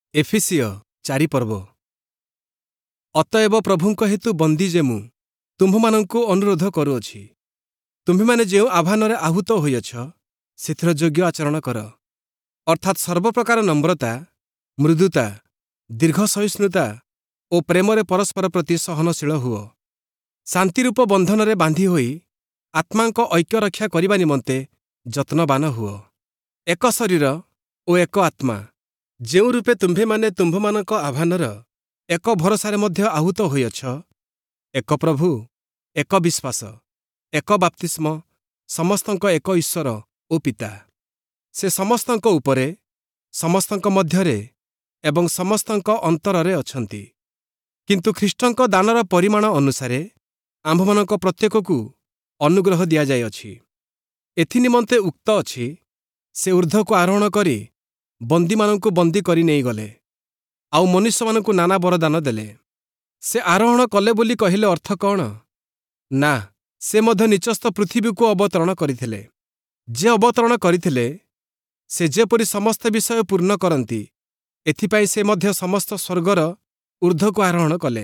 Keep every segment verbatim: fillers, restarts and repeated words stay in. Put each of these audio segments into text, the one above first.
ଏଫେସିୟ ଚାରି ପର୍ବ। ଅତଏବ ପ୍ରଭୁଙ୍କ ହେତୁ ବନ୍ଦୀ ଯେ ମୁଁ ତୁମ୍ଭମାନଙ୍କୁ ଅନୁରୋଧ କରୁଅଛି, ତୁମ୍ଭେମାନେ ଯେଉଁ ଆହ୍ୱାନରେ ଆହୁତ ହୋଇଅଛ, ସେଥିର ଯୋଗ୍ୟ ଆଚରଣ କର। ଅର୍ଥାତ୍ ସର୍ବପ୍ରକାର ନମ୍ରତା, ମୃଦୁତା, ଦୀର୍ଘ ସହିଷ୍ଣୁତା ଓ ପ୍ରେମରେ ପରସ୍ପର ପ୍ରତି ସହନଶୀଳ ହୁଅ। ଶାନ୍ତିରୂପ ବନ୍ଧନରେ ବାନ୍ଧି ହୋଇ ଆତ୍ମାଙ୍କ ଐକ୍ୟ ରକ୍ଷା କରିବା ନିମନ୍ତେ ଯତ୍ନବାନ ହୁଅ। ଏକ ଶରୀର ଓ ଏକ ଆତ୍ମା, ଯେଉଁ ରୂପେ ତୁମ୍ଭେମାନେ ତୁମ୍ଭମାନଙ୍କ ଆହ୍ୱାନର ଏକ ଭରସାରେ ମଧ୍ୟ ଆହୁତ ହୋଇଅଛ, ଏକ ପ୍ରଭୁ, ଏକ ବିଶ୍ୱାସ, ଏକ ବାପ୍ତିସ୍ମ, ସମସ୍ତଙ୍କ ଏକ ଈଶ୍ୱର ଓ ପିତା। ସେ ସମସ୍ତଙ୍କ ଉପରେ, ସମସ୍ତଙ୍କ ମଧ୍ୟରେ ଏବଂ ସମସ୍ତଙ୍କ ଅନ୍ତରରେ ଅଛନ୍ତି। କିନ୍ତୁ ଖ୍ରୀଷ୍ଟଙ୍କ ଦାନର ପରିମାଣ ଅନୁସାରେ ଆମ୍ଭମାନଙ୍କ ପ୍ରତ୍ୟେକକୁ ଅନୁଗ୍ରହ ଦିଆଯାଇଅଛି। ଏଥିନିମନ୍ତେ ଉକ୍ତ ଅଛି, ସେ ଊର୍ଦ୍ଧ୍ୱକୁ ଆରୋହଣ କରି ବନ୍ଦୀମାନଙ୍କୁ ବନ୍ଦୀ କରି ନେଇଗଲେ, ଆଉ ମନୁଷ୍ୟମାନଙ୍କୁ ନାନା ବରଦାନ ଦେଲେ। ସେ ଆରୋହଣ କଲେ ବୋଲି କହିଲେ ଅର୍ଥ କଣ? ନା, ସେ ମଧ୍ୟ ନିଚସ୍ଥ ପୃଥିବୀକୁ ଅବତରଣ କରିଥିଲେ। ଯେ ଅବତରଣ କରିଥିଲେ, ସେ ଯେପରି ସମସ୍ତ ବିଷୟ ପୂର୍ଣ୍ଣ କରନ୍ତି, ଏଥିପାଇଁ ସେ ମଧ୍ୟ ସମସ୍ତ ସ୍ୱର୍ଗର ଊର୍ଦ୍ଧ୍ୱକୁ ଆରୋହଣ କଲେ।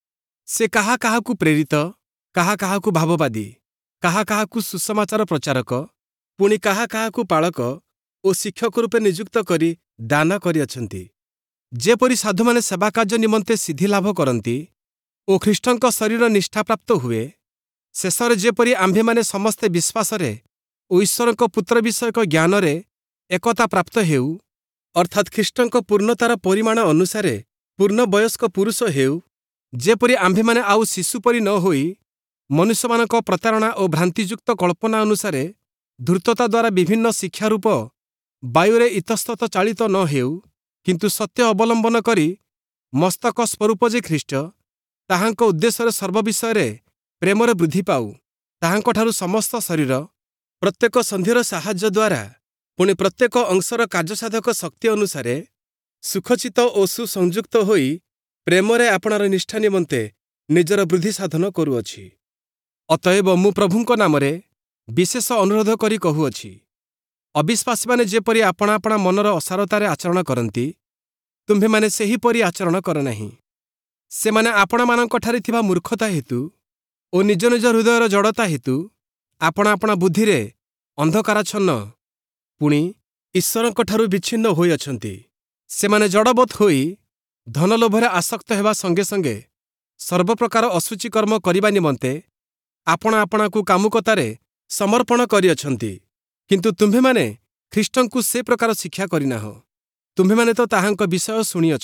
ସେ କାହା କାହାକୁ ପ୍ରେରିତ, କାହା କାହାକୁ ଭାବବାଦୀ, କାହା କାହାକୁ ସୁସମାଚାର ପ୍ରଚାରକ, ପୁଣି କାହା କାହାକୁ ପାଳକ ଓ ଶିକ୍ଷକ ରୂପେ ନିଯୁକ୍ତ କରି ଦାନ କରିଅଛନ୍ତି, ଯେପରି ସାଧୁମାନେ ସେବାକାର୍ଯ୍ୟ ନିମନ୍ତେ ସିଦ୍ଧି ଲାଭ କରନ୍ତି ଓ ଖ୍ରୀଷ୍ଟଙ୍କ ଶରୀର ନିଷ୍ଠାପ୍ରାପ୍ତ ହୁଏ। ଶେଷରେ ଯେପରି ଆମ୍ଭେମାନେ ସମସ୍ତେ ବିଶ୍ୱାସରେ ଓ ଈଶ୍ୱରଙ୍କ ପୁତ୍ର ବିଷୟକ ଜ୍ଞାନରେ ଏକତା ପ୍ରାପ୍ତ ହେଉ, ଅର୍ଥାତ୍ ଖ୍ରୀଷ୍ଟଙ୍କ ପୂର୍ଣ୍ଣତାର ପରିମାଣ ଅନୁସାରେ ପୂର୍ଣ୍ଣ ବୟସ୍କ ପୁରୁଷ ହେଉ, ଯେପରି ଆମ୍ଭେମାନେ ଆଉ ଶିଶୁ ପରି ନ ହୋଇ ମନୁଷ୍ୟମାନଙ୍କ ପ୍ରତାରଣା ଓ ଭ୍ରାନ୍ତିଯୁକ୍ତ କଳ୍ପନା ଅନୁସାରେ ଧୂର୍ତ୍ତତା ଦ୍ୱାରା ବିଭିନ୍ନ ଶିକ୍ଷାରୂପ ବାୟୁରେ ଇତସ୍ତତ ଚାଳିତ ନ ହେଉ, କିନ୍ତୁ ସତ୍ୟ ଅବଲମ୍ବନ କରି ମସ୍ତକ ସ୍ୱରୂପ ଯେ ଖ୍ରୀଷ୍ଟ, ତାହାଙ୍କ ଉଦ୍ଦେଶ୍ୟରେ ସର୍ବବିଷୟରେ ପ୍ରେମରେ ବୃଦ୍ଧି ପାଉ। ତାହାଙ୍କଠାରୁ ସମସ୍ତ ଶରୀର ପ୍ରତ୍ୟେକ ସନ୍ଧିର ସାହାଯ୍ୟ ଦ୍ୱାରା ପୁଣି ପ୍ରତ୍ୟେକ ଅଂଶର କାର୍ଯ୍ୟସାଧକ ଶକ୍ତି ଅନୁସାରେ ସୁଖଚିତ ଓ ସୁସଂଯୁକ୍ତ ହୋଇ ପ୍ରେମରେ ଆପଣାର ନିଷ୍ଠା ନିମନ୍ତେ ନିଜର ବୃଦ୍ଧି ସାଧନ କରୁଅଛି। ଅତଏବ ମୁଁ ପ୍ରଭୁଙ୍କ ନାମରେ ବିଶେଷ ଅନୁରୋଧ କରି କହୁଅଛି, ଅବିଶ୍ୱାସୀମାନେ ଯେପରି ଆପଣା ଆପଣା ମନର ଅସାରତାରେ ଆଚରଣ କରନ୍ତି, ତୁମ୍ଭେମାନେ ସେହିପରି ଆଚରଣ କର ନାହିଁ। ସେମାନେ ଆପଣମାନଙ୍କଠାରେ ଥିବା ମୂର୍ଖତା ହେତୁ ଓ ନିଜ ନିଜ ହୃଦୟର ଜଡ଼ତା ହେତୁ ଆପଣା ଆପଣା ବୁଦ୍ଧିରେ ଅନ୍ଧକାରାଚ୍ଛନ୍ନ, ପୁଣି ଈଶ୍ୱରଙ୍କଠାରୁ ବିଚ୍ଛିନ୍ନ ହୋଇଅଛନ୍ତି। ସେମାନେ ଜଡ଼ବତ୍ ହୋଇ ଧନଲୋଭରେ ଆସକ୍ତ ହେବା ସଙ୍ଗେ ସଙ୍ଗେ ସର୍ବପ୍ରକାର ଅଶୁଚି କର୍ମ କରିବା ନିମନ୍ତେ ଆପଣା ଆପଣାକୁ କାମୁକତାରେ ସମର୍ପଣ କରିଅଛନ୍ତି। କିନ୍ତୁ ତୁମ୍ଭେମାନେ ଖ୍ରୀଷ୍ଟଙ୍କୁ ସେ ପ୍ରକାର ଶିକ୍ଷା କରିନାହ। ତୁମ୍ଭେମାନେ ତ ତାହାଙ୍କ ବିଷୟ ଶୁଣିଅଛ,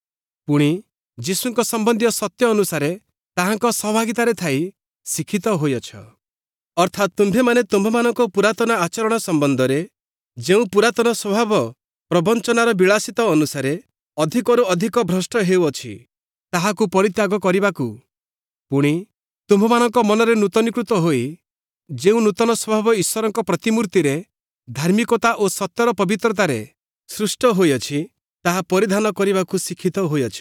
ପୁଣି ଯୀଶୁଙ୍କ ସମ୍ବନ୍ଧୀୟ ସତ୍ୟ ଅନୁସାରେ ତାହାଙ୍କ ସହଭାଗିତାରେ ଥାଇ ଶିକ୍ଷିତ ହୋଇଅଛ। ଅର୍ଥାତ୍ ତୁମ୍ଭେମାନେ ତୁମ୍ଭମାନଙ୍କ ପୁରାତନ ଆଚରଣ ସମ୍ବନ୍ଧରେ ଯେଉଁ ପୁରାତନ ସ୍ୱଭାବ ପ୍ରବଞ୍ଚନାର ବିଳାସିତା ଅନୁସାରେ ଅଧିକରୁ ଅଧିକ ଭ୍ରଷ୍ଟ ହେଉଅଛି, ତାହାକୁ ପରିତ୍ୟାଗ କରିବାକୁ, ପୁଣି ତୁମ୍ଭମାନଙ୍କ ମନରେ ନୂତନୀକୃତ ହୋଇ ଯେଉଁ ନୂତନ ସ୍ୱଭାବ ଈଶ୍ୱରଙ୍କ ପ୍ରତିମୂର୍ତ୍ତିରେ ଧାର୍ମିକତା ଓ ସତ୍ୟର ପବିତ୍ରତାରେ ସୃଷ୍ଟ ହୋଇଅଛି, ତାହା ପରିଧାନ କରିବାକୁ ଶିକ୍ଷିତ ହୋଇଅଛ।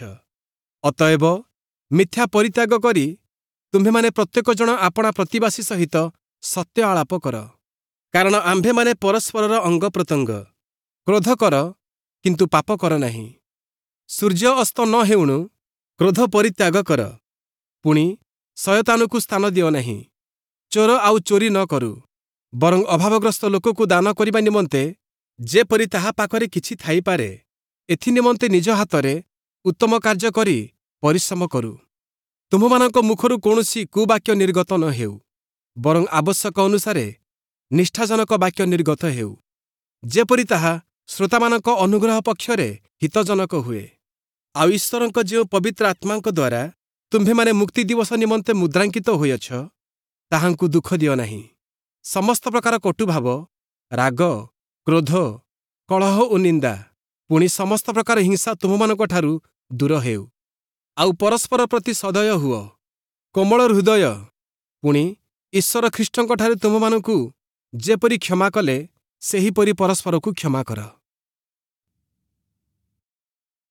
ଅତଏବ ମିଥ୍ୟା ପରିତ୍ୟାଗ କରି ତୁମ୍ଭେମାନେ ପ୍ରତ୍ୟେକ ଜଣ ଆପଣା ପ୍ରତିବାସୀ ସହିତ ସତ୍ୟ ଆଳାପ କର, କାରଣ ଆମ୍ଭେମାନେ ପରସ୍ପରର ଅଙ୍ଗ ପ୍ରତ୍ୟଙ୍ଗ। କ୍ରୋଧ କର, କିନ୍ତୁ ପାପ କର ନାହିଁ। ସୂର୍ଯ୍ୟ ଅସ୍ତ ନ ହେଉଣୁ କ୍ରୋଧ ପରିତ୍ୟାଗ କର, ପୁଣି ଶୟତାନକୁ ସ୍ଥାନ ଦିଅ ନାହିଁ। ଚୋର ଆଉ ଚୋରି ନ କରୁ, ବରଂ ଅଭାବଗ୍ରସ୍ତ ଲୋକକୁ ଦାନ କରିବା ନିମନ୍ତେ ଯେପରି ତାହା ପାଖରେ କିଛି ଥାଇପାରେ, ଏଥିନିମନ୍ତେ ନିଜ ହାତରେ ଉତ୍ତମ କାର୍ଯ୍ୟ କରି ପରିଶ୍ରମ କରୁ। ତୁମ୍ଭମାନଙ୍କ ମୁଖରୁ କୌଣସି କୁବାକ୍ୟ ନିର୍ଗତ ନ ହେଉ, ବରଂ ଆବଶ୍ୟକ ଅନୁସାରେ ନିଷ୍ଠାଜନକ ବାକ୍ୟ ନିର୍ଗତ ହେଉ, ଯେପରି ତାହା ଶ୍ରୋତାମାନଙ୍କ ଅନୁଗ୍ରହ ପକ୍ଷରେ ହିତଜନକ ହୁଏ। ଆଉ ଈଶ୍ୱରଙ୍କ ଯେଉଁ ପବିତ୍ର ଆତ୍ମାଙ୍କ ଦ୍ୱାରା ତୁମ୍ଭେମାନେ ମୁକ୍ତି ଦିବସ ନିମନ୍ତେ ମୁଦ୍ରାଙ୍କିତ ହୋଇଅଛ, ତାହାଙ୍କୁ ଦୁଃଖ ଦିଅ ନାହିଁ। ସମସ୍ତ ପ୍ରକାର କଟୁଭାବ, ରାଗ, କ୍ରୋଧ, କଳହ ଓ ନିନ୍ଦା, ପୁଣି ସମସ୍ତ ପ୍ରକାର ହିଂସା ତୁମ୍ଭମାନଙ୍କଠାରୁ ଦୂର ହେଉ। ଆଉ ପରସ୍ପର ପ୍ରତି ସଦୟ ହୁଅ, କୋମଳ ହୃଦୟ, ପୁଣି ଈଶ୍ୱର ଖ୍ରୀଷ୍ଟଙ୍କଠାରେ ତୁମ୍ଭମାନଙ୍କୁ ଯେପରି କ୍ଷମା କଲେ, ସେହିପରି ପରସ୍ପରକୁ କ୍ଷମା କର।